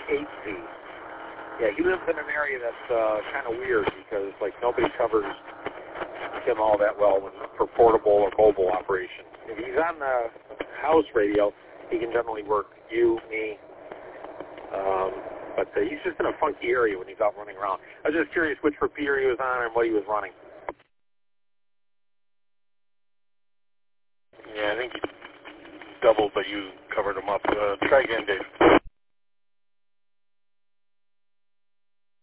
8Z. Yeah, he lives in an area that's kind of weird because, like, nobody covers him all that well for portable or mobile operations. If he's on the house radio, he can generally work you, me, but he's just in a funky area when he's out running around. I was just curious which repeater he was on and what he was running. Yeah, I think he doubled, but you covered him up. Try again, Dave.